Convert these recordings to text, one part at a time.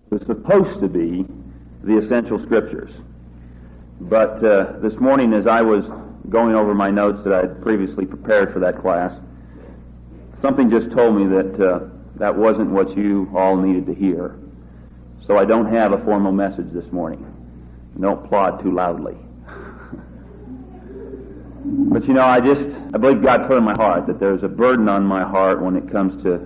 was supposed to be the essential scriptures. But this morning, as I was going over my notes that I had previously prepared for that class, something just told me that that wasn't what you all needed to hear. So I don't have a formal message this morning. Don't applaud too loudly. But you know, I believe God put in my heart that there's a burden on my heart when it comes to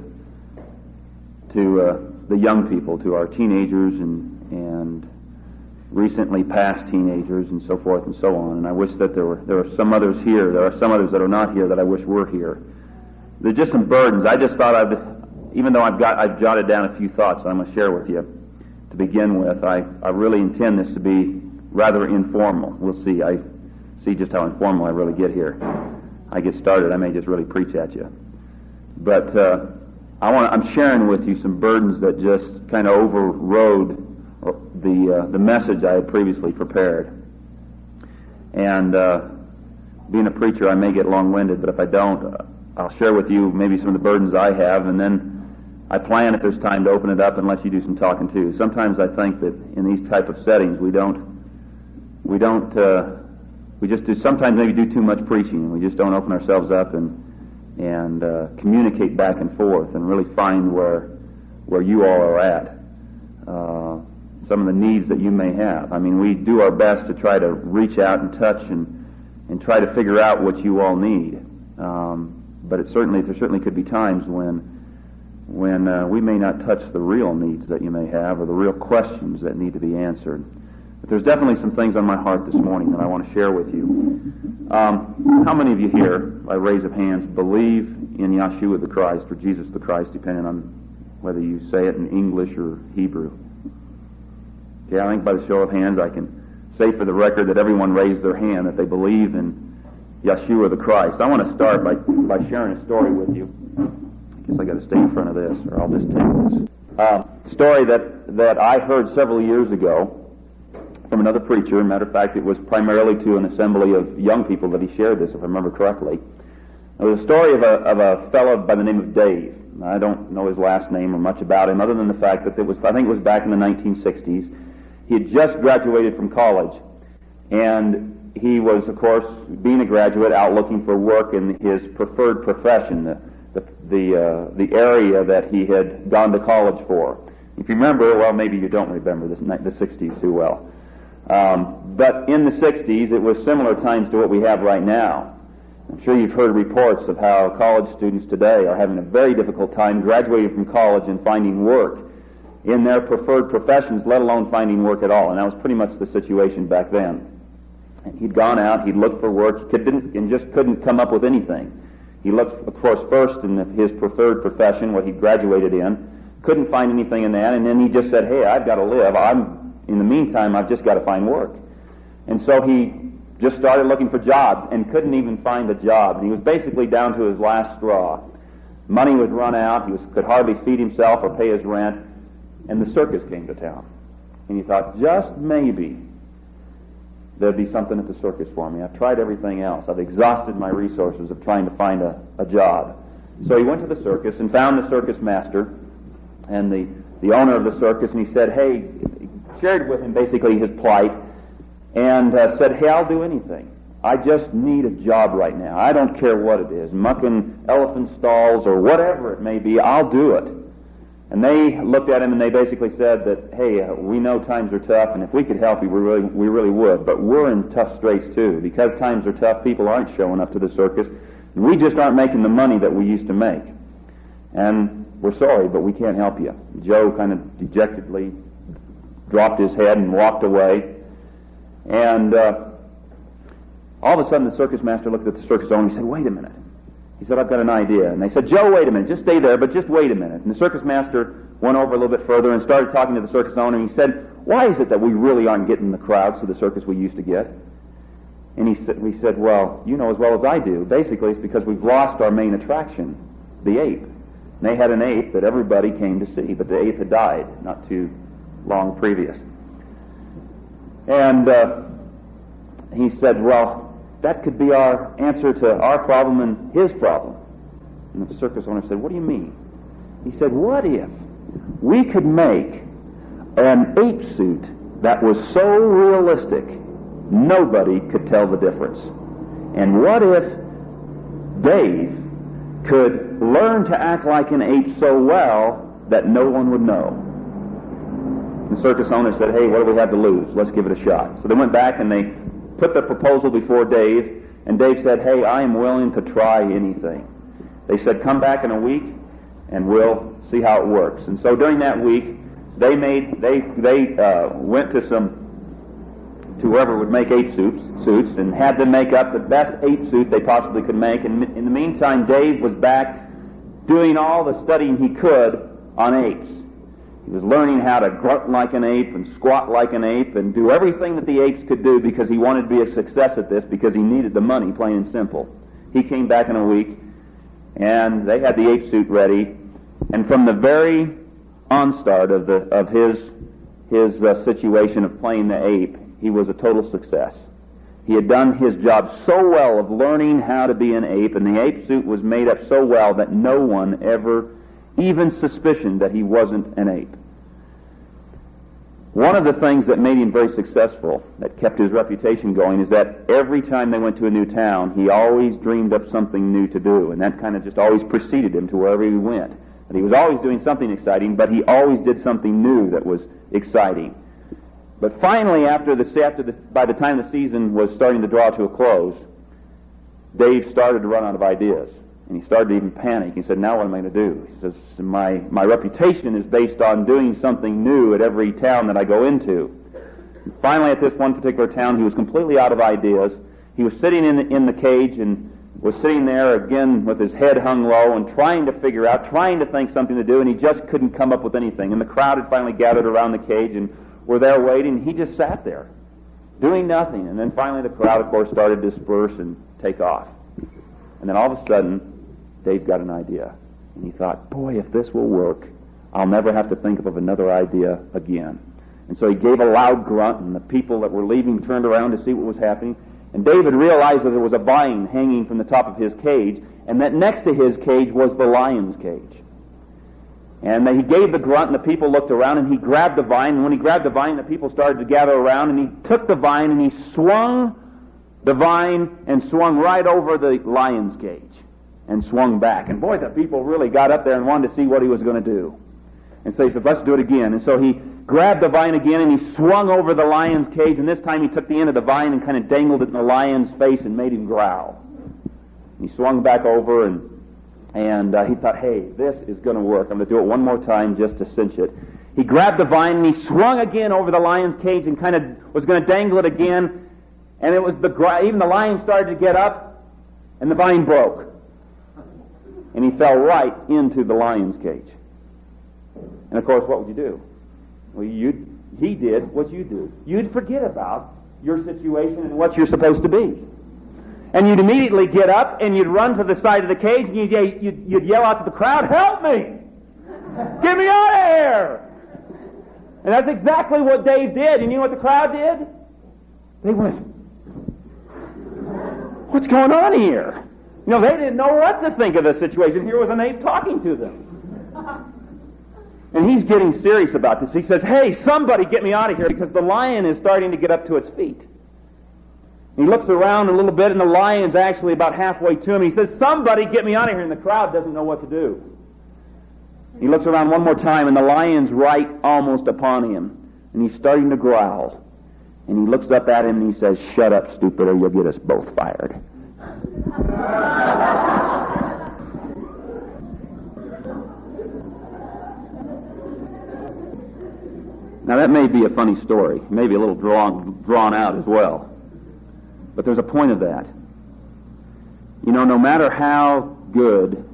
the young people, to our teenagers and recently past teenagers and so forth and so on. And I wish that there are some others here. There are some others that are not here that I wish were here. There's just some burdens. I just thought even though I've jotted down a few thoughts I'm going to share with you to begin with, I really intend this to be rather informal. We'll see. I see just how informal I really get here. I get started, I may just really preach at you. But I'm sharing with you some burdens that just kind of overrode the message I had previously prepared. And being a preacher, I may get long-winded, but if I don't, I'll share with you maybe some of the burdens I have, and then I plan if there's time to open it up and let you do some talking too. Sometimes I think that in these type of settings we just do sometimes maybe do too much preaching. We just don't open ourselves up and communicate back and forth and really find where you all are at. Some of the needs that you may have. I mean, we do our best to try to reach out and touch and try to figure out what you all need. But there certainly could be times when we may not touch the real needs that you may have or the real questions that need to be answered. But there's definitely some things on my heart this morning that I want to share with you. How many of you here, by raise of hands, believe in Yeshua the Christ or Jesus the Christ, depending on whether you say it in English or Hebrew? Okay, I think by the show of hands I can say for the record that everyone raised their hand that they believe in Yeshua the Christ. I want to start by sharing a story with you. I guess I got to stay in front of this, or I'll just take this. Story that I heard several years ago from another preacher. As a matter of fact, it was primarily to an assembly of young people that he shared this, if I remember correctly. It was a story of a fellow by the name of Dave. I don't know his last name or much about him, other than the fact that I think it was back in the 1960s. He had just graduated from college, and he was, of course, being a graduate, out looking for work in his preferred profession, the area that he had gone to college for. If you remember, well, maybe you don't remember the 60s too well. But in the 60s, it was similar times to what we have right now. I'm sure you've heard reports of how college students today are having a very difficult time graduating from college and finding work in their preferred professions, let alone finding work at all. And that was pretty much the situation back then. And he'd gone out, he'd looked for work, and just couldn't come up with anything. He looked, of course, first in his preferred profession, what he graduated in, couldn't find anything in that, and then he just said, hey, I've got to live. In the meantime, I've just got to find work. And so he just started looking for jobs and couldn't even find a job. And he was basically down to his last straw. Money was run out. He could hardly feed himself or pay his rent. And the circus came to town. And he thought, just maybe there'd be something at the circus for me. I've tried everything else. I've exhausted my resources of trying to find a job. So he went to the circus and found the circus master and the owner of the circus, and he said, hey, shared with him basically his plight, and said, hey, I'll do anything. I just need a job right now. I don't care what it is, mucking elephant stalls or whatever it may be, I'll do it. And they looked at him and they basically said that, hey, we know times are tough, and if we could help you, we really would, but we're in tough straits too. Because times are tough, people aren't showing up to the circus, and we just aren't making the money that we used to make. And we're sorry, but we can't help you. Joe kind of dejectedly dropped his head and walked away. And all of a sudden the circus master looked at the circus owner and he said, wait a minute. He said, I've got an idea. And they said, Joe, wait a minute. Just stay there, but just wait a minute. And the circus master went over a little bit further and started talking to the circus owner. And he said, why is it that we really aren't getting the crowds to the circus we used to get? And we said, well, you know as well as I do. Basically, it's because we've lost our main attraction, the ape. And they had an ape that everybody came to see, but the ape had died not too long previous. And he said, well, that could be our answer to our problem and his problem. And the circus owner said, what do you mean? He said, what if we could make an ape suit that was so realistic, nobody could tell the difference. And what if Dave could learn to act like an ape so well that no one would know? The circus owner said, hey, what do we have to lose? Let's give it a shot. So they went back and they put the proposal before Dave, and Dave said, hey, I am willing to try anything. They said, come back in a week and we'll see how it works. And so during that week, they went to whoever would make ape suits and had them make up the best ape suit they possibly could make. And in the meantime, Dave was back doing all the studying he could on apes. He was learning how to grunt like an ape and squat like an ape and do everything that the apes could do because he wanted to be a success at this, because he needed the money, plain and simple. He came back in a week, and they had the ape suit ready, and from the very onstart of his situation of playing the ape, he was a total success. He had done his job so well of learning how to be an ape, and the ape suit was made up so well that no one ever even suspicioned that he wasn't an ape. One of the things that made him very successful, that kept his reputation going, is that every time they went to a new town, he always dreamed up something new to do, and that kind of just always preceded him to wherever he went. And he was always doing something exciting, but he always did something new that was exciting. But finally, by the time the season was starting to draw to a close, Dave started to run out of ideas. And he started to even panic. He said, now what am I going to do? He says, my reputation is based on doing something new at every town that I go into. And finally, at this one particular town, he was completely out of ideas. He was sitting in the cage and was sitting there again with his head hung low and trying to think something to do, and he just couldn't come up with anything. And the crowd had finally gathered around the cage and were there waiting. He just sat there, doing nothing. And then finally the crowd, of course, started to disperse and take off. And then all of a sudden, Dave got an idea. And he thought, boy, if this will work, I'll never have to think of another idea again. And so he gave a loud grunt, and the people that were leaving turned around to see what was happening. And David realized that there was a vine hanging from the top of his cage, and that next to his cage was the lion's cage. And he gave the grunt, and the people looked around, and he grabbed the vine. And when he grabbed the vine, the people started to gather around, and he took the vine, and he swung the vine and swung right over the lion's cage and swung back. And boy, the people really got up there and wanted to see what he was going to do. And so he said, let's do it again. And so he grabbed the vine again, and he swung over the lion's cage, and this time he took the end of the vine and kind of dangled it in the lion's face and made him growl. He swung back over, and he thought, hey, this is going to work. I'm going to do it one more time just to cinch it. He grabbed the vine, and he swung again over the lion's cage and kind of was going to dangle it again, and it was even the lion started to get up, and the vine broke. And he fell right into the lion's cage. And of course, what would you do? Well, he did what you do. You'd forget about your situation and what you're supposed to be. And you'd immediately get up and you'd run to the side of the cage and you'd yell out to the crowd, help me! Get me out of here! And that's exactly what Dave did. And you know what the crowd did? They went, what's going on here? You know, they didn't know what to think of the situation. Here was an ape talking to them. And he's getting serious about this. He says, hey, somebody get me out of here, because the lion is starting to get up to its feet. He looks around a little bit, and the lion's actually about halfway to him. He says, somebody get me out of here, and the crowd doesn't know what to do. He looks around one more time, and the lion's right almost upon him. And he's starting to growl. And he looks up at him, and he says, shut up, stupid, or you'll get us both fired. Now that may be a funny story, maybe a little drawn out as well, but there's a point of that. You know, no matter how good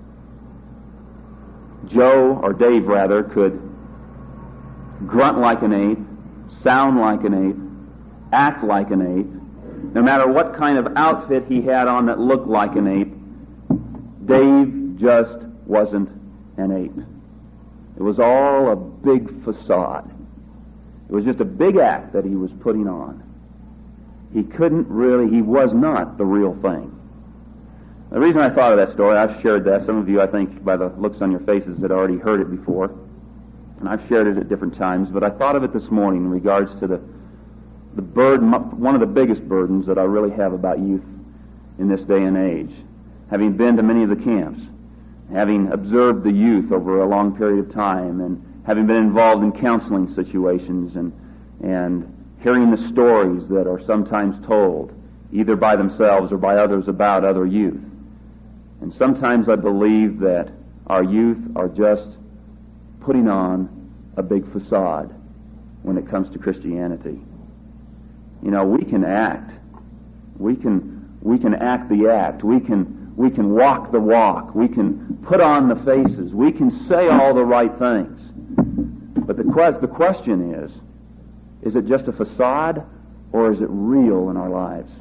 Joe, or Dave rather, could grunt like an ape, sound like an ape, act like an ape, no matter what kind of outfit he had on that looked like an ape, Dave just wasn't an ape. It was all a big facade. It was just a big act that he was putting on. He was not the real thing. The reason I thought of that story, I've shared that. Some of you, I think, by the looks on your faces, had already heard it before. And I've shared it at different times, but I thought of it this morning in regards to the burden, one of the biggest burdens that I really have about youth in this day and age. Having been to many of the camps, having observed the youth over a long period of time, and having been involved in counseling situations, and hearing the stories that are sometimes told, either by themselves or by others about other youth. And sometimes I believe that our youth are just putting on a big facade when it comes to Christianity. You know, we can act. We can act the act. We can walk the walk. We can put on the faces. We can say all the right things. But the question is it just a facade, or is it real in our lives?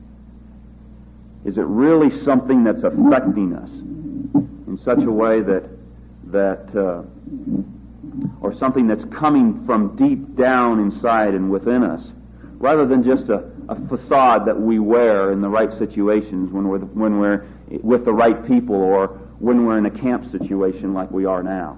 Is it really something that's affecting us in such a way or something that's coming from deep down inside and within us, rather than just a facade that we wear in the right situations when we're with the right people, or when we're in a camp situation like we are now?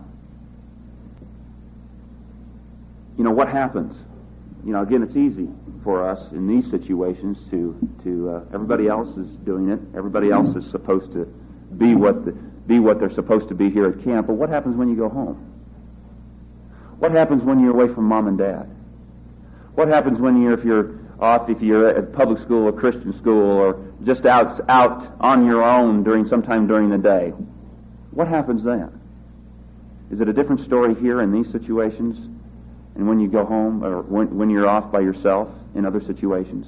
You know, what happens? You know, again, it's easy for us in these situations to everybody else is doing it. Everybody else is supposed to be what they're supposed to be here at camp. But what happens when you go home? What happens when you're away from mom and dad? What happens if you're at public school or Christian school, or just out on your own sometime during the day? What happens then? Is it a different story here in these situations, and when you go home, or when you're off by yourself in other situations?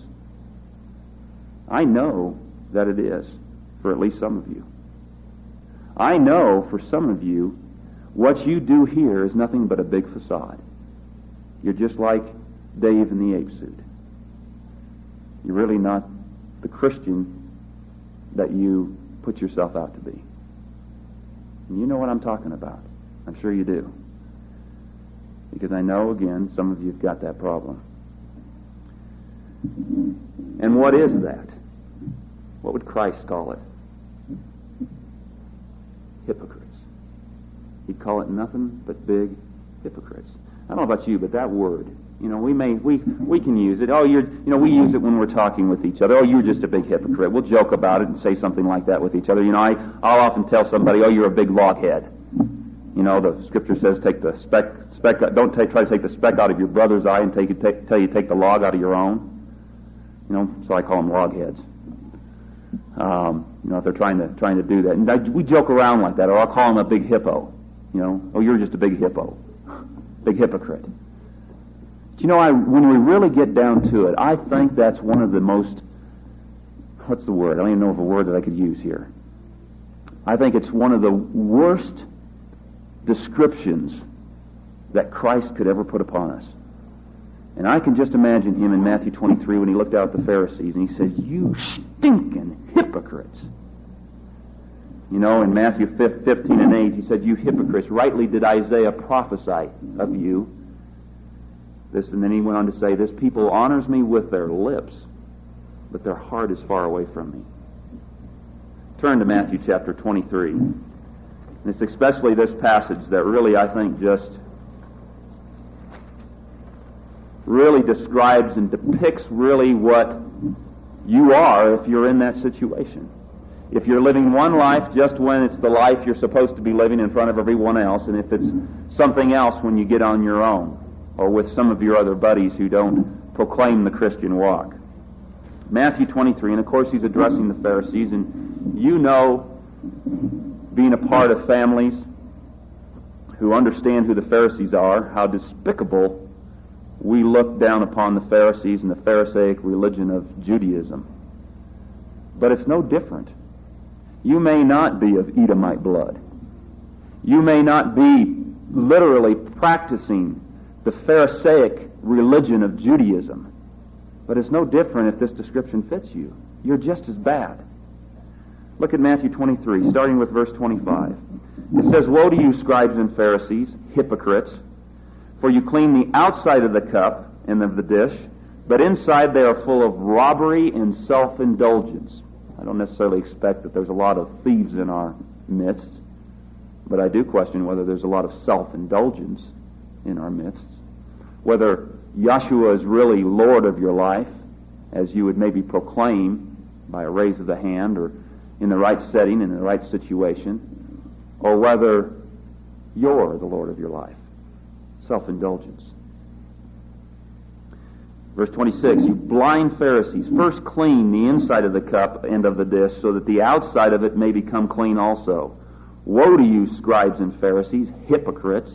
I know that it is for at least some of you. I know for some of you, what you do here is nothing but a big facade. You're just like Dave in the ape suit. You're really not the Christian that you put yourself out to be. And you know what I'm talking about. I'm sure you do. Because I know, again, some of you have got that problem. And what is that? What would Christ call it? Hypocrites. He'd call it nothing but big hypocrites. I don't know about you, but that word, you know, we can use it. Oh, we use it when we're talking with each other. Oh, you're just a big hypocrite. We'll joke about it and say something like that with each other. You know, I'll often tell somebody, oh, you're a big loghead. You know, the Scripture says, take the don't try to take the speck out of your brother's eye and tell you take the log out of your own. You know, so I call them logheads. You know, if they're trying to do that, and we joke around like that, or I'll call them a big hippo. You know, oh, you're just a big hippo, big hypocrite. Do you know, when we really get down to it, I think that's one of the most, what's the word? I don't even know of a word that I could use here. I think it's one of the worst descriptions that Christ could ever put upon us. And I can just imagine him in Matthew 23 when he looked out at the Pharisees and he says, you stinking hypocrites. You know, in Matthew 15 and 8, he said, you hypocrites, rightly did Isaiah prophesy of you. This, and then he went on to say, this people honors me with their lips, but their heart is far away from me. Turn to Matthew chapter 23. And it's especially this passage that really, I think, just really describes and depicts really what you are if you're in that situation. If you're living one life just when it's the life you're supposed to be living in front of everyone else, and if it's something else when you get on your own, or with some of your other buddies who don't proclaim the Christian walk. Matthew 23, and of course he's addressing the Pharisees, and you know, being a part of families who understand who the Pharisees are, how despicable we look down upon the Pharisees and the Pharisaic religion of Judaism. But it's no different. You may not be of Edomite blood. You may not be literally practicing the Pharisaic religion of Judaism. But it's no different if this description fits you. You're just as bad. Look at Matthew 23, starting with verse 25. It says, woe to you, scribes and Pharisees, hypocrites, for you clean the outside of the cup and of the dish, but inside they are full of robbery and self-indulgence. I don't necessarily expect that there's a lot of thieves in our midst, but I do question whether there's a lot of self-indulgence in our midst. Whether Yahshua is really Lord of your life, as you would maybe proclaim by a raise of the hand or in the right setting, in the right situation, or whether you're the Lord of your life. Self-indulgence. Verse 26, you blind Pharisees, first clean the inside of the cup and of the dish, so that the outside of it may become clean also. Woe to you, scribes and Pharisees, hypocrites!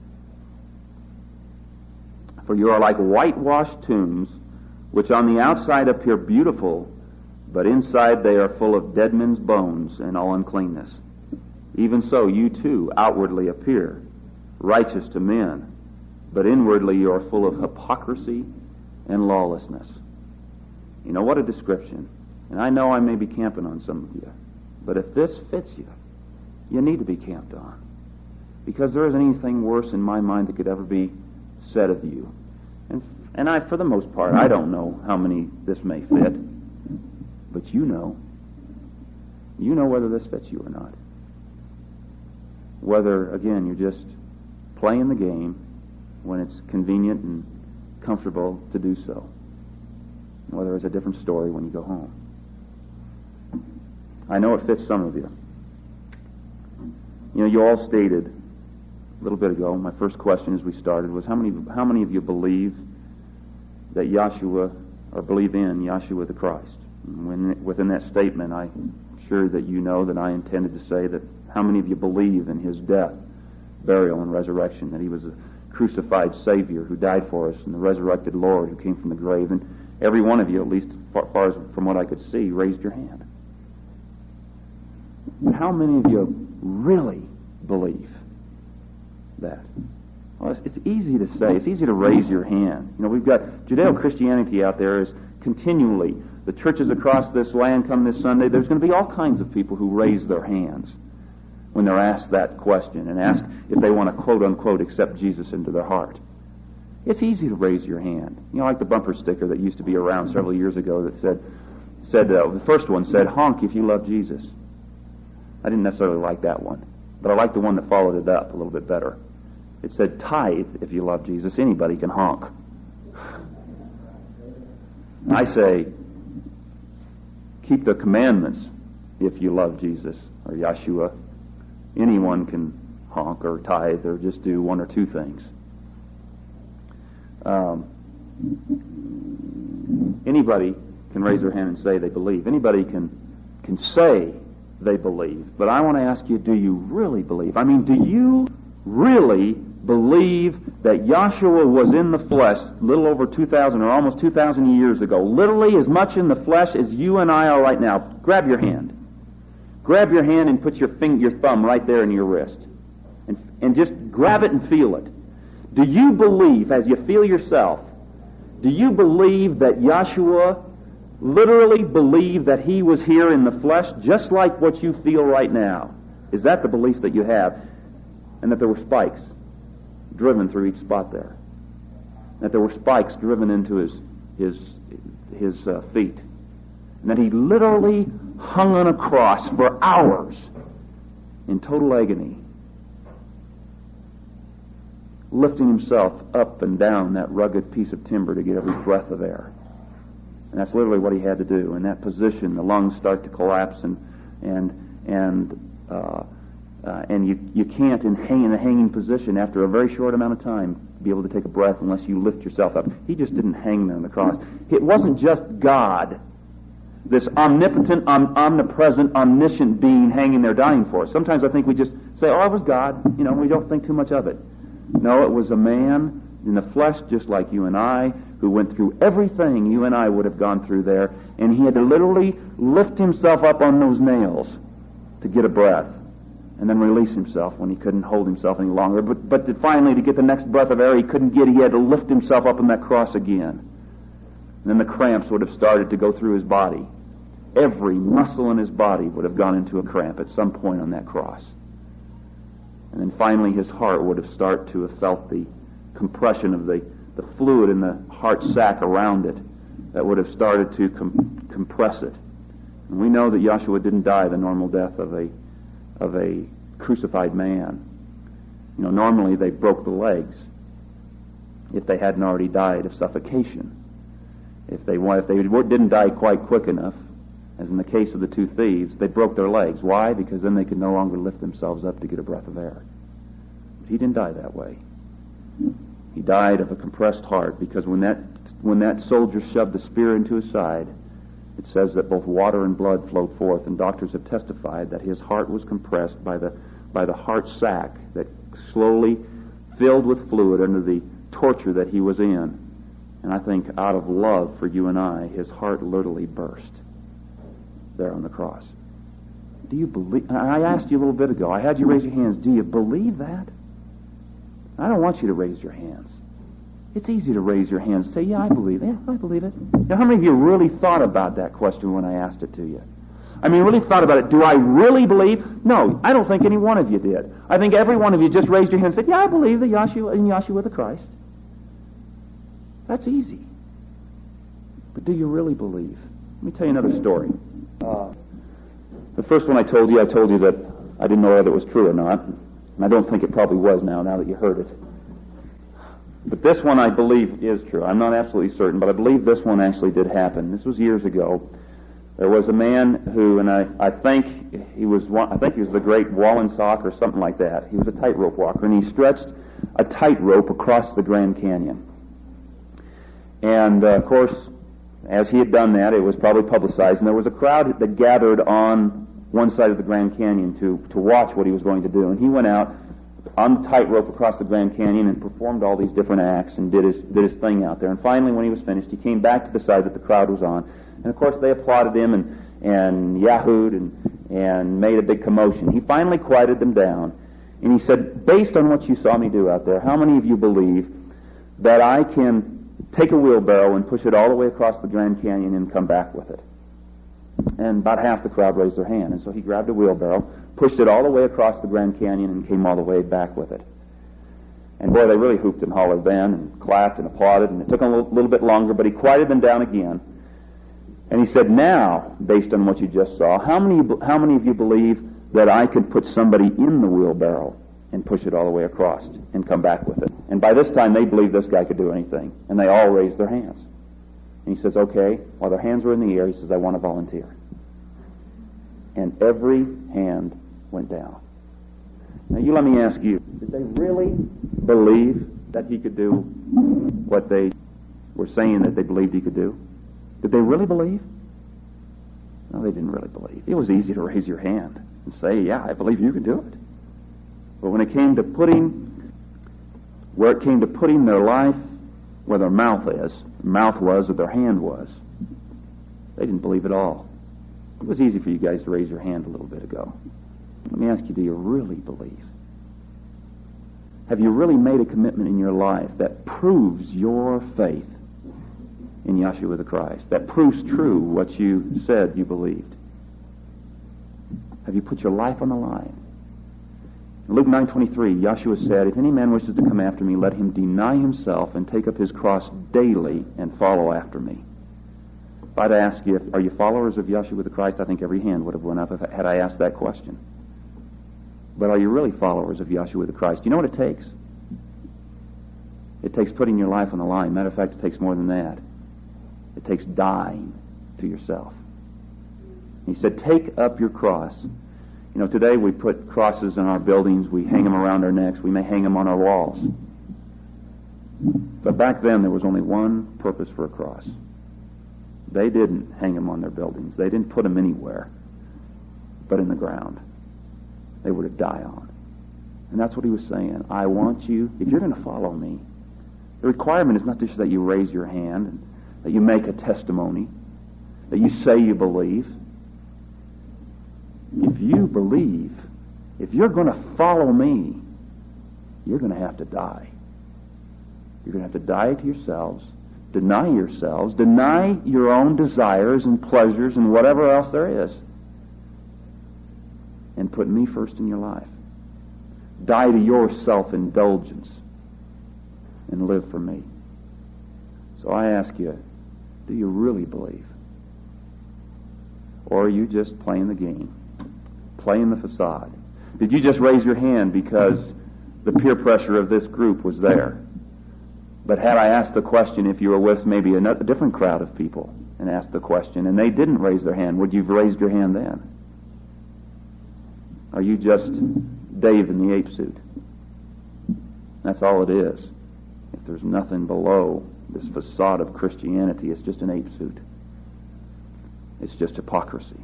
For you are like whitewashed tombs, which on the outside appear beautiful, but inside they are full of dead men's bones and all uncleanness. Even so, you too outwardly appear righteous to men, but inwardly you are full of hypocrisy and lawlessness. You know, what a description. And I know I may be camping on some of you, but if this fits you, you need to be camped on. Because there isn't anything worse in my mind that could ever be said of you. And I, for the most part, I don't know how many this may fit, but you know whether this fits you or not. Whether, again, you're just playing the game when it's convenient and comfortable to do so. Whether it's a different story when you go home. I know it fits some of you. You know, you all stated a little bit ago, my first question as we started was, how many of you believe that Yahshua, or believe in Yahshua the Christ? And within that statement, I'm sure that you know that I intended to say that how many of you believe in His death, burial, and resurrection, that He was a crucified Savior who died for us, and the resurrected Lord who came from the grave. And every one of you, at least as far as from what I could see, raised your hand. But how many of you really believe that? Well, it's easy to say. It's easy to raise your hand. You know, we've got Judeo-Christianity out there is continually, the churches across this land come this Sunday, there's going to be all kinds of people who raise their hands when they're asked that question and ask if they want to quote-unquote accept Jesus into their heart. It's easy to raise your hand. You know, like the bumper sticker that used to be around several years ago that said the first one said, honk if you love Jesus. I didn't necessarily like that one, but I like the one that followed it up a little bit better. It said, tithe if you love Jesus. Anybody can honk. I say, keep the commandments if you love Jesus or Yahshua. Anyone can honk or tithe or just do one or two things. Anybody can raise their hand and say they believe. Anybody can say they believe. But I want to ask you, do you really believe? I mean, do you really believe that Yahshua was in the flesh a little over 2,000 or almost 2,000 years ago, literally as much in the flesh as you and I are right now? Grab your hand. Grab your hand and put your thumb right there in your wrist. And just grab it and feel it. Do you believe, as you feel yourself, do you believe that Yahshua literally believed that He was here in the flesh just like what you feel right now? Is that the belief that you have? And that there were spikes driven through each spot there. That there were spikes driven into his feet. And that He literally hung on a cross for hours in total agony, lifting Himself up and down that rugged piece of timber to get every breath of air. And that's literally what He had to do. In that position, the lungs start to collapse, and you can't, in a hanging position, after a very short amount of time, be able to take a breath unless you lift yourself up. He just didn't hang there on the cross. It wasn't just God, this omnipotent, omnipresent, omniscient being hanging there dying for us. Sometimes I think we just say, oh, it was God. You know, we don't think too much of it. No, it was a man in the flesh just like you and I, who went through everything you and I would have gone through there, and He had to literally lift Himself up on those nails to get a breath, and then release Himself when He couldn't hold Himself any longer. But finally, to get the next breath of air He couldn't get, He had to lift Himself up on that cross again. And then the cramps would have started to go through His body. Every muscle in His body would have gone into a cramp at some point on that cross. And then finally His heart would have started to have felt the compression of the fluid in the heart sac around it that would have started to compress it. And we know that Yahshua didn't die the normal death of a crucified man. You know, normally they broke the legs if they hadn't already died of suffocation. If they didn't die quite quick enough, as in the case of the two thieves, they broke their legs. Why? Because then they could no longer lift themselves up to get a breath of air. But he didn't die that way. He died of a compressed heart, because when that soldier shoved the spear into his side, it says that both water and blood flowed forth, and doctors have testified that his heart was compressed by the heart sac that slowly filled with fluid under the torture that he was in. And I think out of love for you and I, his heart literally burst there on the cross. Do you believe? I asked you a little bit ago, I had you raise your hands. Do you believe that? I don't want you to raise your hands. It's easy to raise your hands and say, yeah, I believe it. Yeah, I believe it. Now, how many of you really thought about that question when I asked it to you? I mean, really thought about it. Do I really believe? No, I don't think any one of you did. I think every one of you just raised your hand and said, yeah, I believe that Yahshua the Christ. That's easy. But do you really believe? Let me tell you another story. The first one I told you that I didn't know whether it was true or not. And I don't think it probably was now that you heard it. But this one I believe is true. I'm not absolutely certain, but I believe this one actually did happen. This was years ago. There was a man who, and I think he was the great Wallensock or something like that. He was a tightrope walker, and he stretched a tightrope across the Grand Canyon. And of course, as he had done that, it was probably publicized, and there was a crowd that gathered on one side of the Grand Canyon to watch what he was going to do. And he went out on the tightrope across the Grand Canyon and performed all these different acts and did his thing out there. And finally, when he was finished, he came back to the side that the crowd was on. And of course, they applauded him and yahooed and made a big commotion. He finally quieted them down, and he said, based on what you saw me do out there, how many of you believe that I can take a wheelbarrow and push it all the way across the Grand Canyon and come back with it? And about half the crowd raised their hand. And so he grabbed a wheelbarrow, pushed it all the way across the Grand Canyon, and came all the way back with it. And boy, they really hooped and hollered then, and clapped and applauded, and it took him a little bit longer, but he quieted them down again. And he said, now, based on what you just saw, how many of you believe that I could put somebody in the wheelbarrow and push it all the way across and come back with it? And by this time, they believed this guy could do anything, and they all raised their hands. And he says, okay, while their hands were in the air, he says, I want to volunteer. And every hand went down. Now, you let me ask you, did they really believe that he could do what they were saying that they believed he could do? Did they really believe? No, they didn't really believe. It was easy to raise your hand and say, yeah, I believe you can do it. But when it came to putting their life where their mouth was, or their hand was, they didn't believe at all. It was easy for you guys to raise your hand a little bit ago. Let me ask you, do you really believe? Have you really made a commitment in your life that proves your faith in Yahshua the Christ, that proves true what you said you believed? Have you put your life on the line? In Luke 9:23, Yahshua said, if any man wishes to come after me, let him deny himself and take up his cross daily and follow after me. If I'd ask you, are you followers of Yahshua the Christ, I think every hand would have went up had I asked that question. But are you really followers of Yahshua the Christ? You know what it takes? It takes putting your life on the line. Matter of fact, it takes more than that. It takes dying to yourself. He said, take up your cross. You know, today we put crosses in our buildings. We hang them around our necks. We may hang them on our walls. But back then there was only one purpose for a cross. They didn't hang them on their buildings. They didn't put them anywhere but in the ground. They were to die on. And that's what he was saying. I want you, if you're going to follow me, the requirement is not just that you raise your hand, and that you make a testimony, that you say you believe. If you believe, if you're going to follow me, you're going to have to die. You're going to have to die to yourselves, deny your own desires and pleasures and whatever else there is, and put me first in your life. Die to your self-indulgence and live for me. So I ask you, do you really believe? Or are you just playing the game, playing the facade? Did you just raise your hand because the peer pressure of this group was there? But had I asked the question, if you were with maybe a different crowd of people, and asked the question, and they didn't raise their hand, would you have raised your hand then? Are you just Dave in the ape suit? That's all it is. If there's nothing below this facade of Christianity, it's just an ape suit. It's just hypocrisy.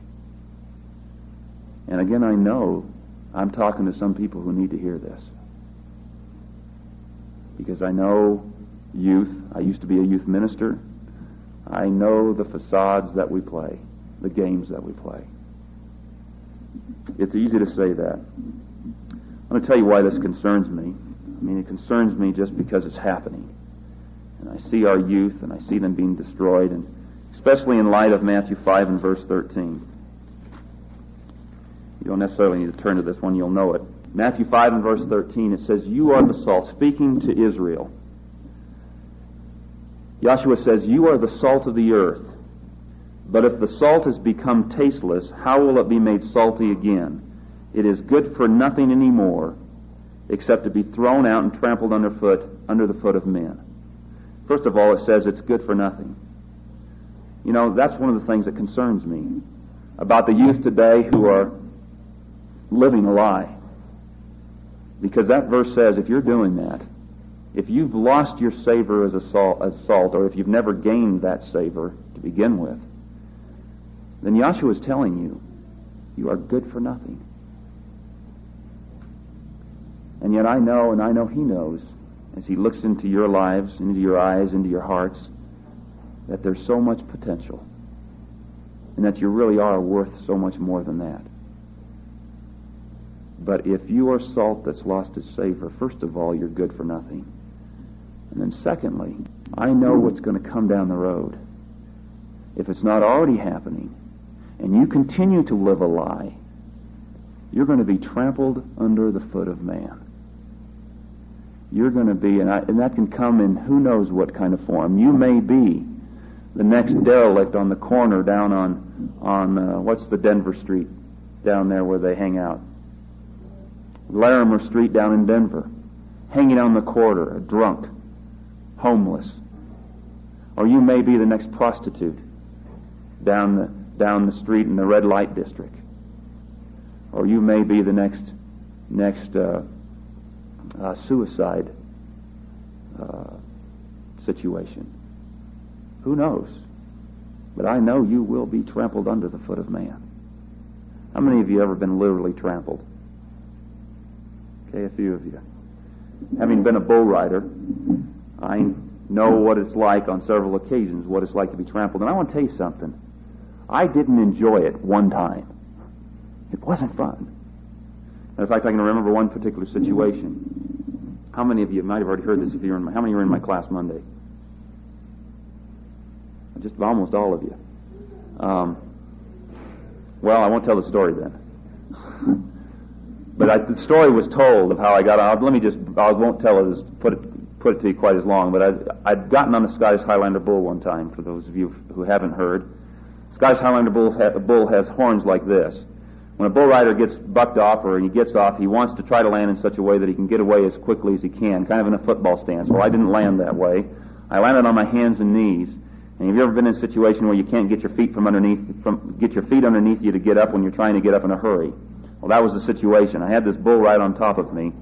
And again, I know I'm talking to some people who need to hear this. Because I know youth. I used to be a youth minister. I know the facades that we play, the games that we play. It's easy to say that. I'm going to tell you why this concerns me. I mean, it concerns me just because it's happening. And I see our youth, and I see them being destroyed, and especially in light of Matthew 5 and verse 13. You don't necessarily need to turn to this one, you'll know it. Matthew 5 and verse 13, it says, "You are the salt," speaking to Israel. Joshua says, "You are the salt of the earth. But if the salt has become tasteless, how will it be made salty again? It is good for nothing anymore, except to be thrown out and trampled under the foot of men." First of all, it says it's good for nothing. You know, that's one of the things that concerns me about the youth today who are living a lie. Because that verse says if you're doing that, if you've lost your savor as salt, or if you've never gained that savor to begin with, then Joshua is telling you, you are good for nothing. And yet I know, and I know he knows, as he looks into your lives, into your eyes, into your hearts, that there's so much potential, and that you really are worth so much more than that. But if you are salt that's lost its savor, first of all, you're good for nothing. And then secondly, I know what's going to come down the road. If it's not already happening, and you continue to live a lie, you're going to be trampled under the foot of man. You're going to be, and that can come in who knows what kind of form. You may be the next derelict on the corner down on what's the Denver Street down there where they hang out? Larimer Street down in Denver, hanging on the corner, a drunk, homeless. Or you may be the next prostitute down the street in the red light district. Or you may be the next suicide situation. Who knows? But I know you will be trampled under the foot of man. How many of you ever been literally trampled? Okay, a few of you. Having been a bull rider, I know what it's like on several occasions, what it's like to be trampled. And I want to tell you something. I didn't enjoy it one time. It wasn't fun. In fact, I can remember one particular situation. How many of you might have already heard this? How many were in my class Monday? Just almost all of you. Well, I won't tell the story then. But the story was told of how I got on. I won't tell it, put it to you quite as long, but I'd gotten on the Scottish Highlander bull one time, for those of you who haven't heard. Scottish Highlander bull has horns like this. When a bull rider gets bucked off or he gets off, he wants to try to land in such a way that he can get away as quickly as he can, kind of in a football stance. Well, I didn't land that way. I landed on my hands and knees. And have you ever been in a situation where you can't get your feet underneath you to get up when you're trying to get up in a hurry? Well, that was the situation. I had this bull right on top of me.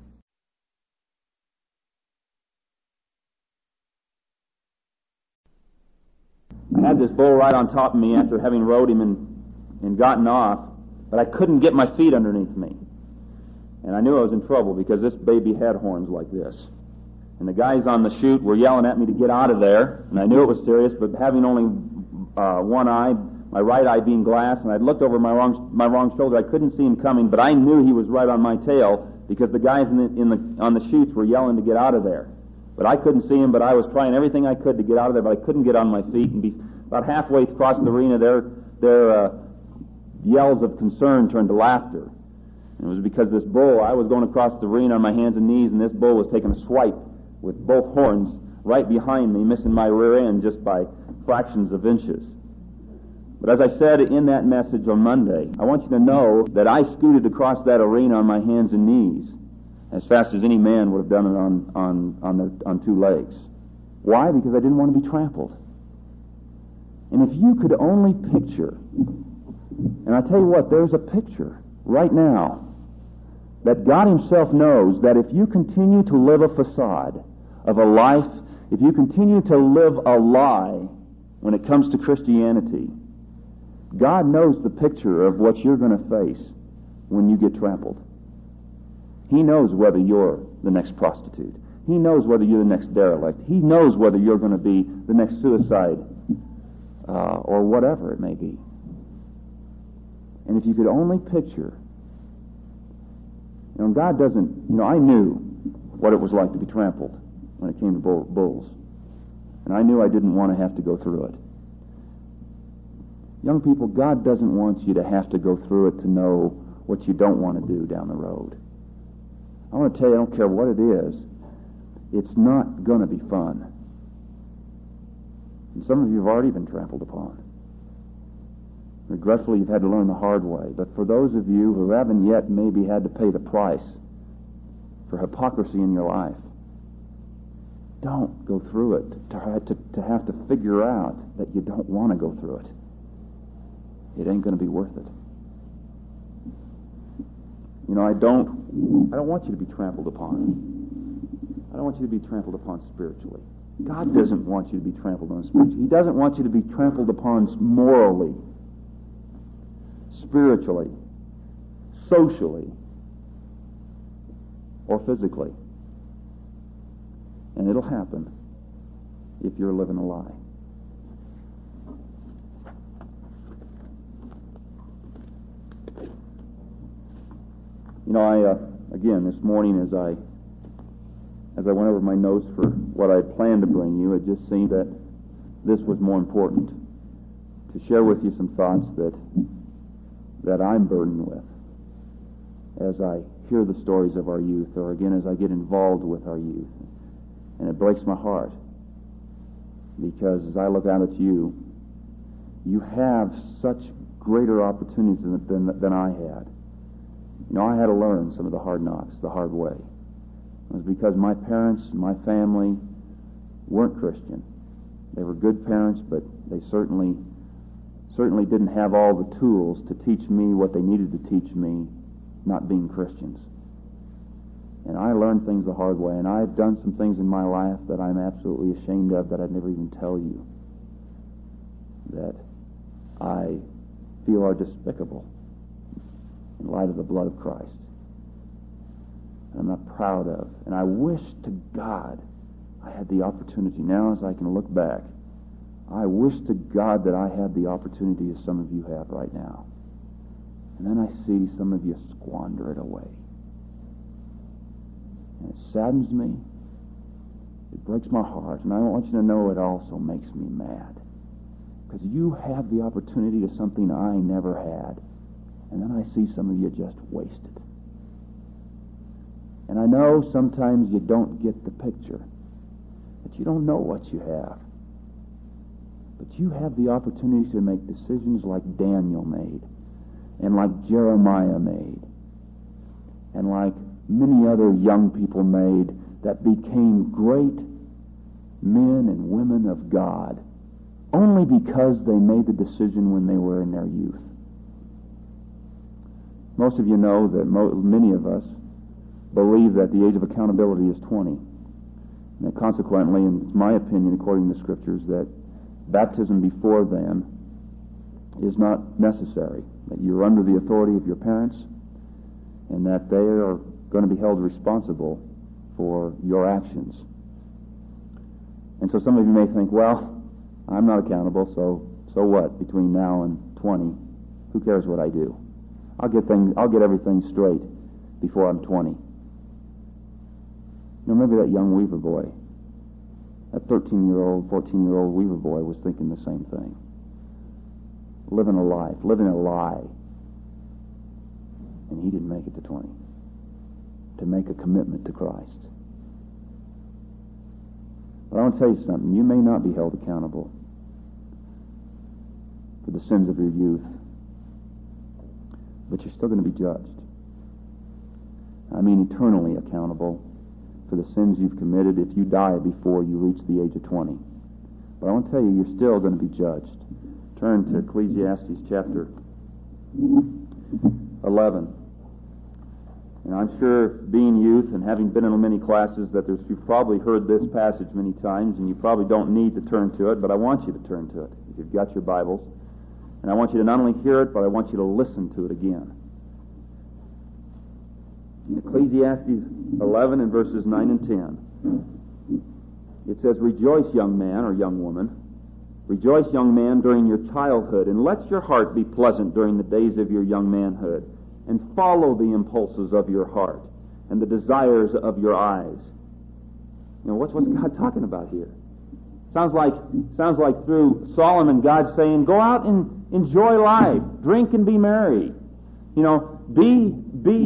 I had this bull right on top of me after having rode him and gotten off, but I couldn't get my feet underneath me. And I knew I was in trouble because this baby had horns like this. And the guys on the chute were yelling at me to get out of there, and I knew it was serious, but having only one eye, my right eye being glass, and I'd looked over my wrong shoulder, I couldn't see him coming, but I knew he was right on my tail because the guys on the chutes were yelling to get out of there. But I couldn't see him, but I was trying everything I could to get out of there, but I couldn't get on my feet. And about halfway across the arena, their yells of concern turned to laughter. And it was because this bull, I was going across the arena on my hands and knees, and this bull was taking a swipe with both horns right behind me, missing my rear end just by fractions of inches. But as I said in that message on Monday, I want you to know that I scooted across that arena on my hands and knees, as fast as any man would have done it on two legs. Why? Because I didn't want to be trampled. And if you could only picture, and I tell you what, there's a picture right now that God Himself knows that if you continue to live a facade of a life, if you continue to live a lie when it comes to Christianity, God knows the picture of what you're going to face when you get trampled. He knows whether you're the next prostitute. He knows whether you're the next derelict. He knows whether you're going to be the next suicide or whatever it may be. And if you could only picture, God doesn't, I knew what it was like to be trampled when it came to bulls. And I knew I didn't want to have to go through it. Young people, God doesn't want you to have to go through it to know what you don't want to do down the road. I want to tell you, I don't care what it is, it's not going to be fun. And some of you have already been trampled upon. Regretfully, you've had to learn the hard way. But for those of you who haven't yet maybe had to pay the price for hypocrisy in your life, don't go through it to have to figure out that you don't want to go through it. It ain't going to be worth it. I don't want you to be trampled upon. I don't want you to be trampled upon spiritually. God doesn't want you to be trampled on spiritually. He doesn't want you to be trampled upon morally, spiritually, socially, or physically. And it'll happen if you're living a lie. Again, this morning as I went over my notes for what I planned to bring you, it just seemed that this was more important, to share with you some thoughts that I'm burdened with as I hear the stories of our youth, or again as I get involved with our youth. And it breaks my heart, because as I look out at you, you have such greater opportunities than I had. I had to learn some of the hard knocks the hard way. It was because my parents, my family, weren't Christian. They were good parents, but they certainly didn't have all the tools to teach me what they needed to teach me, not being Christians. And I learned things the hard way, and I've done some things in my life that I'm absolutely ashamed of that I'd never even tell you, that I feel are despicable in light of the blood of Christ. And I'm not proud of. And I wish to God I had the opportunity. Now as I can look back, I wish to God that I had the opportunity as some of you have right now. And then I see some of you squander it away. And it saddens me. It breaks my heart. And I want you to know it also makes me mad. Because you have the opportunity to something I never had. And then I see some of you just waste it. And I know sometimes you don't get the picture. That you don't know what you have. But you have the opportunity to make decisions like Daniel made. And like Jeremiah made. And like many other young people made that became great men and women of God. Only because they made the decision when they were in their youth. Most of you know that many of us believe that the age of accountability is 20. And that consequently, and it's my opinion according to the Scriptures, that baptism before then is not necessary. That you're under the authority of your parents and that they are going to be held responsible for your actions. And so some of you may think, well, I'm not accountable, so what? Between now and 20, who cares what I do? I'll get everything straight before I'm 20. Remember that young Weaver boy, that 13-year-old, 14-year-old Weaver boy was thinking the same thing. Living a life, living a lie. And he didn't make it to 20. To make a commitment to Christ. But I want to tell you something. You may not be held accountable for the sins of your youth, but you're still going to be judged. I mean eternally accountable for the sins you've committed if you die before you reach the age of 20. But I want to tell you, you're still going to be judged. Turn to Ecclesiastes chapter 11. And I'm sure, being youth and having been in many classes, that you've probably heard this passage many times, and you probably don't need to turn to it, but I want you to turn to it if you've got your Bibles. And I want you to not only hear it, but I want you to listen to it again. In Ecclesiastes 11 and verses 9 and 10, it says, "Rejoice, young man or young woman. Rejoice, young man, during your childhood, and let your heart be pleasant during the days of your young manhood. And follow the impulses of your heart and the desires of your eyes." You know, what's God talking about here? Sounds like through Solomon, God's saying, go out and enjoy life, drink and be merry. You know, be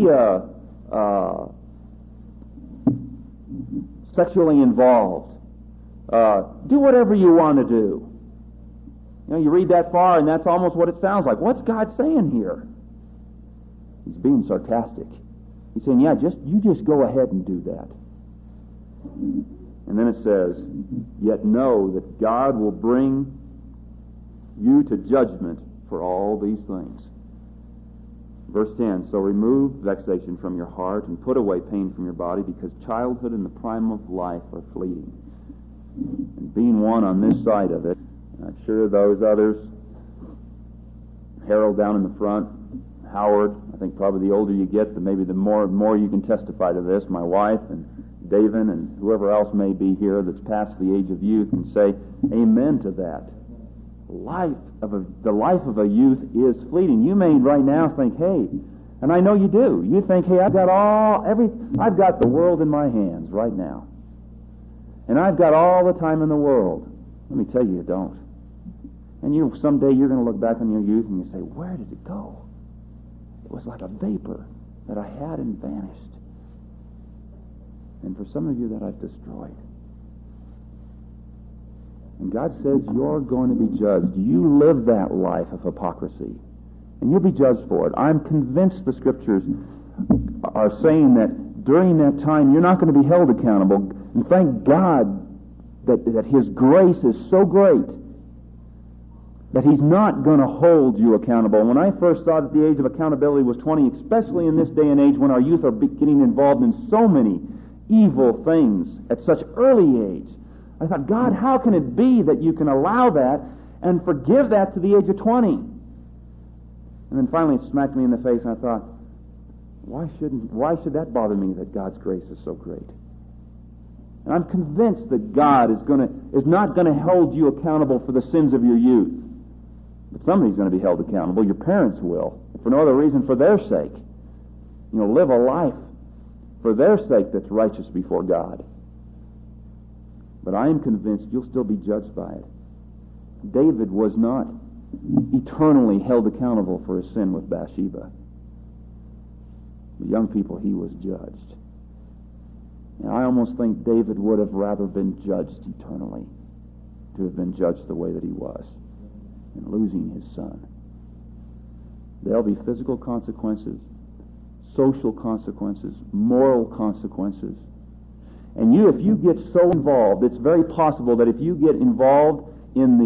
sexually involved. Do whatever you want to do. You know, you read that far, and that's almost what it sounds like. What's God saying here? He's being sarcastic. He's saying, yeah, you just go ahead and do that. And then it says, "Yet know that God will bring you to judgment for all these things." Verse 10, "So remove vexation from your heart and put away pain from your body, because childhood and the prime of life are fleeting." And being one on this side of it, I'm sure those others, Harold down in the front, Howard, I think probably the older you get, the more you can testify to this. My wife and David and whoever else may be here that's past the age of youth can say amen to that. The life of a youth is fleeting. You may right now think, hey, and I know you do. You think, hey, I've got the world in my hands right now, and I've got all the time in the world. Let me tell you, you don't. And someday you're going to look back on your youth and you say, where did it go? It was like a vapor that I had and vanished. And for some of you, that I've destroyed. And God says you're going to be judged. You live that life of hypocrisy, and you'll be judged for it. I'm convinced the Scriptures are saying that during that time you're not going to be held accountable. And thank God that His grace is so great that He's not going to hold you accountable. When I first thought that the age of accountability was 20, especially in this day and age when our youth are getting involved in so many evil things at such early age, I thought, God, how can it be that you can allow that and forgive that to the age of 20? And then finally it smacked me in the face, and I thought, why should that bother me, that God's grace is so great? And I'm convinced that God is not going to hold you accountable for the sins of your youth. But somebody's going to be held accountable. Your parents will, if for no other reason, for their sake. You know, live a life for their sake that's righteous before God. But I am convinced you'll still be judged by it. David was not eternally held accountable for his sin with Bathsheba. But young people, he was judged. And I almost think David would have rather been judged eternally to have been judged the way that he was, and losing his son. There'll be physical consequences, social consequences, moral consequences. And if you get so involved, it's very possible that if you get involved in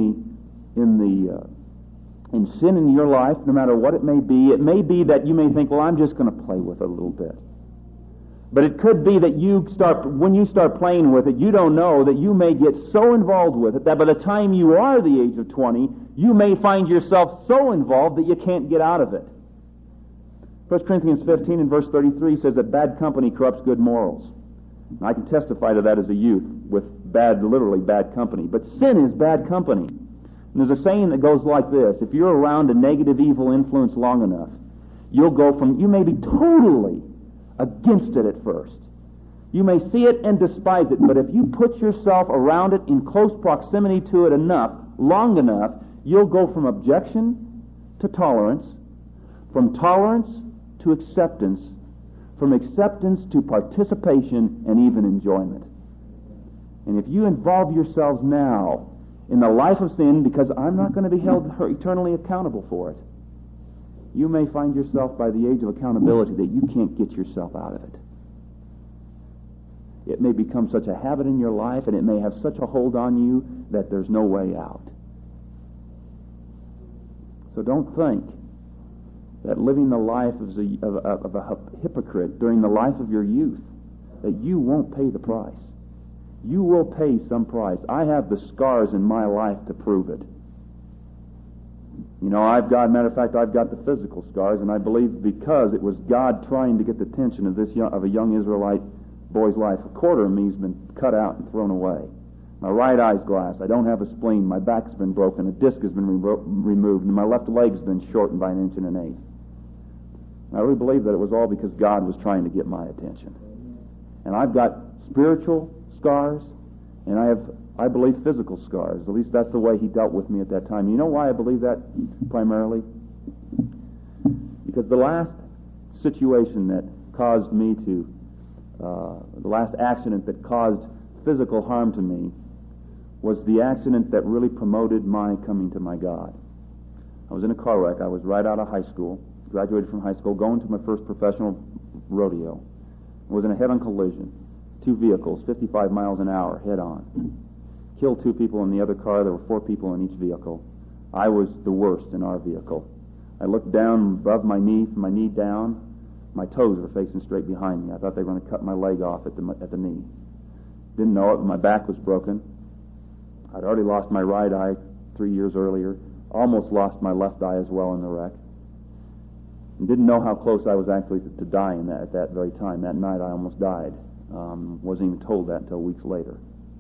sin in your life, no matter what it may be that you may think, well, I'm just going to play with it a little bit. But it could be that when you start playing with it, you don't know that you may get so involved with it that by the time you are the age of 20, you may find yourself so involved that you can't get out of it. 1 Corinthians 15 and verse 33 says that bad company corrupts good morals. And I can testify to that as a youth with literally bad company. But sin is bad company. And there's a saying that goes like this: if you're around a negative, evil influence long enough, you may be totally against it at first. You may see it and despise it, but if you put yourself around it in close proximity to it long enough, you'll go from objection to tolerance, from tolerance to acceptance, from acceptance to participation and even enjoyment. And if you involve yourselves now in the life of sin, because I'm not going to be held eternally accountable for it, you may find yourself by the age of accountability that you can't get yourself out of it. It may become such a habit in your life, and it may have such a hold on you that there's no way out. So don't think that living the life of a hypocrite during the life of your youth, that you won't pay the price. You will pay some price. I have the scars in my life to prove it. You know, matter of fact, I've got the physical scars, and I believe because it was God trying to get the attention of a young Israelite boy's life. A quarter of me's been cut out and thrown away. My right eye's glass. I don't have a spleen. My back's been broken. A disc has been removed, and my left leg's been shortened by 1 1/8 inches. I really believe that it was all because God was trying to get my attention. And I've got spiritual scars, and I believe physical scars. At least that's the way He dealt with me at that time. You know why I believe that primarily? Because the last situation that caused me to, the last accident that caused physical harm to me was the accident that really promoted my coming to my God. I was in a car wreck. I was right out of high school, graduated from high school, going to my first professional rodeo. I was in a head-on collision. 2 vehicles, 55 miles an hour, head-on. Killed 2 people in the other car. There were 4 people in each vehicle. I was the worst in our vehicle. I looked down above my knee, from my knee down. My toes were facing straight behind me. I thought they were going to cut my leg off at the knee. Didn't know it, but my back was broken. I'd already lost my right eye 3 years earlier. Almost lost my left eye as well in the wreck. And didn't know how close I was actually to dying at that very time. That night I almost died. Wasn't even told that until weeks later.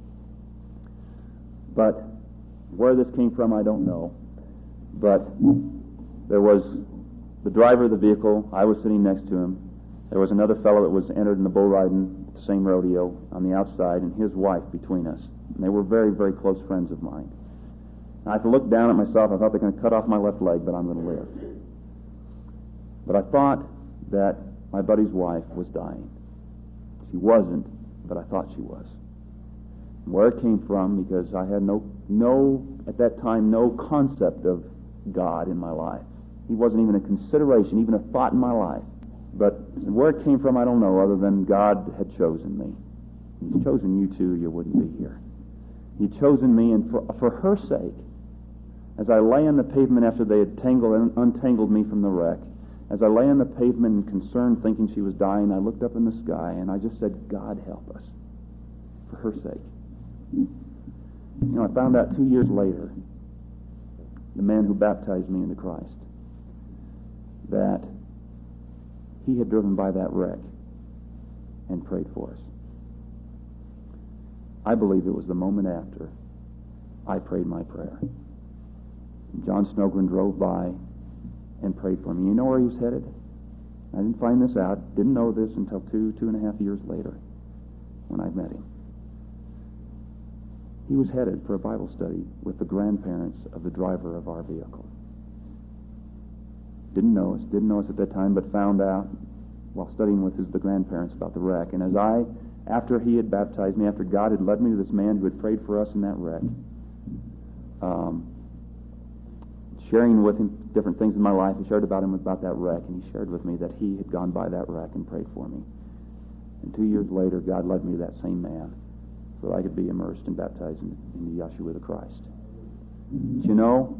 But where this came from, I don't know. But there was the driver of the vehicle. I was sitting next to him. There was another fellow that was entered in the bull riding at the same rodeo on the outside, and his wife between us. And they were very, very close friends of mine. And I looked down at myself. I thought they're going to cut off my left leg, but I'm going to live. But I thought that my buddy's wife was dying. She wasn't, but I thought she was. And where it came from, because I had at that time, no concept of God in my life. He wasn't even a consideration, even a thought in my life. But where it came from, I don't know, other than God had chosen me. He's chosen you too, you wouldn't be here. He'd chosen me, and for her sake, as I lay on the pavement after they had untangled me from the wreck, as I lay on the pavement in concern, thinking she was dying, I looked up in the sky and I just said, God help us, for her sake. You know, I found out 2 years later, the man who baptized me into Christ, that he had driven by that wreck and prayed for us. I believe it was the moment after I prayed my prayer. John Snogren drove by and prayed for me. You know where he was headed? I didn't find this out, didn't know this until 2.5 years later when I met him. He was headed for a Bible study with the grandparents of the driver of our vehicle. Didn't know us at that time, but found out while studying with the grandparents about the wreck. And after he had baptized me, after God had led me to this man who had prayed for us in that wreck, sharing with him different things in my life, I shared about him about that wreck, and he shared with me that he had gone by that wreck and prayed for me. And 2 years later, God led me to that same man so that I could be immersed and baptized into Yeshua the Christ. But you know,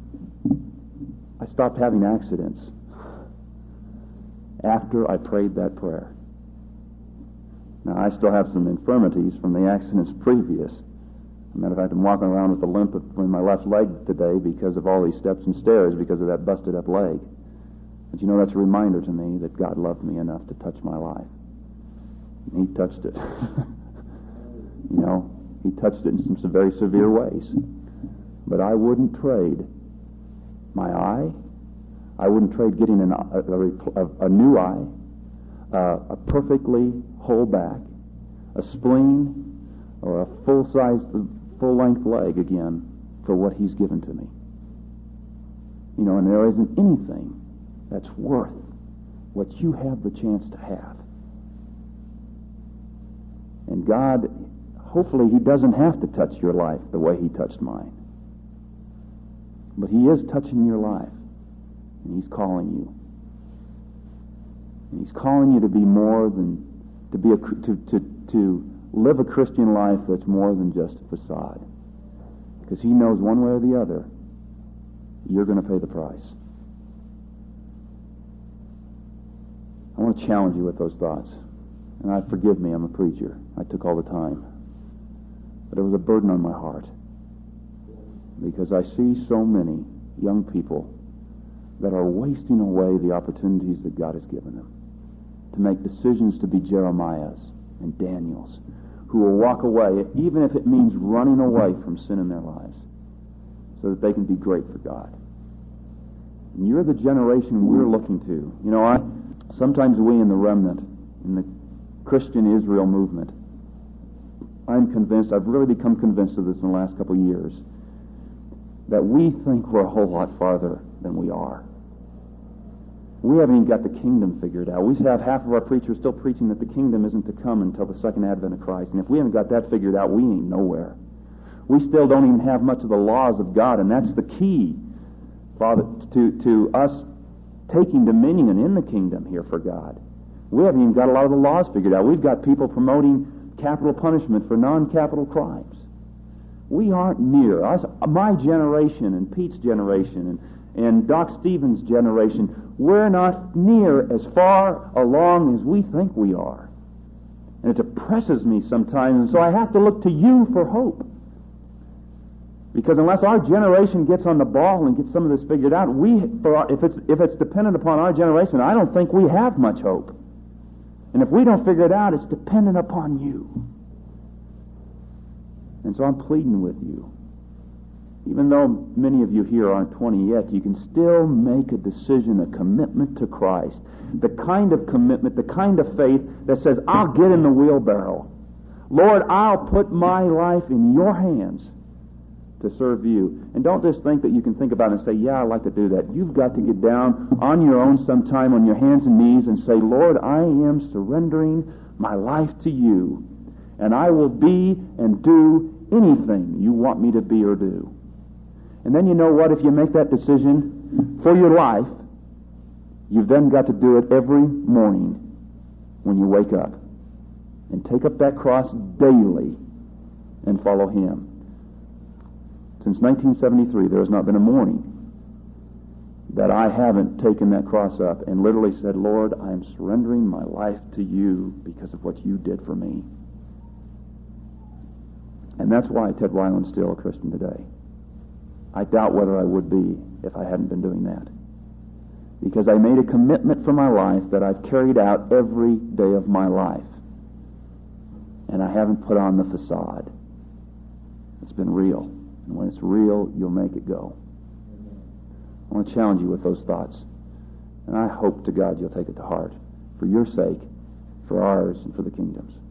I stopped having accidents after I prayed that prayer. Now, I still have some infirmities from the accidents previous. As a matter of fact, I'm walking around with a limp in my left leg today because of all these steps and stairs, because of that busted up leg. But you know, that's a reminder to me that God loved me enough to touch my life. And He touched it. You know, He touched it in some very severe ways. But I wouldn't trade my eye. I wouldn't trade getting a new eye, a perfectly whole back, a spleen, or a full-length leg again for what He's given to me. You know, and there isn't anything that's worth what you have the chance to have. And God, hopefully He doesn't have to touch your life the way He touched mine. But He is touching your life, and He's calling you. And He's calling you to be more than to live a Christian life that's more than just a facade. Because he knows one way or the other, you're going to pay the price. I want to challenge you with those thoughts. And forgive me, I'm a preacher. I took all the time. But it was a burden on my heart. Because I see so many young people that are wasting away the opportunities that God has given them to make decisions to be Jeremiahs and Daniels, who will walk away, even if it means running away from sin in their lives, so that they can be great for God. And you're the generation we're looking to. You know, sometimes we in the remnant, in the Christian Israel movement, I'm convinced, I've really become convinced of this in the last couple of years, that we think we're a whole lot farther than we are. We haven't even got the kingdom figured out. We have half of our preachers still preaching that the kingdom isn't to come until the second advent of Christ. And if we haven't got that figured out, we ain't nowhere. We still don't even have much of the laws of God, and that's the key, Father, to us taking dominion in the kingdom here for God. We haven't even got a lot of the laws figured out. We've got people promoting capital punishment for non-capital crimes. We aren't near. My generation and Pete's generation and Doc Stevens' generation, we're not near as far along as we think we are. And it depresses me sometimes, and so I have to look to you for hope. Because unless our generation gets on the ball and gets some of this figured out, if it's dependent upon our generation, I don't think we have much hope. And if we don't figure it out, it's dependent upon you. And so I'm pleading with you. Even though many of you here aren't 20 yet, you can still make a decision, a commitment to Christ. The kind of commitment, the kind of faith that says, I'll get in the wheelbarrow. Lord, I'll put my life in your hands to serve you. And don't just think that you can think about it and say, yeah, I'd like to do that. You've got to get down on your own sometime on your hands and knees and say, Lord, I am surrendering my life to you. And I will be and do anything you want me to be or do. And then you know what? If you make that decision for your life, you've then got to do it every morning when you wake up. And take up that cross daily and follow Him. Since 1973, there has not been a morning that I haven't taken that cross up and literally said, Lord, I am surrendering my life to you because of what you did for me. And that's why Ted Weiland's still a Christian today. I doubt whether I would be if I hadn't been doing that. Because I made a commitment for my life that I've carried out every day of my life. And I haven't put on the facade. It's been real. And when it's real, you'll make it go. I want to challenge you with those thoughts. And I hope to God you'll take it to heart. For your sake, for ours, and for the kingdom's.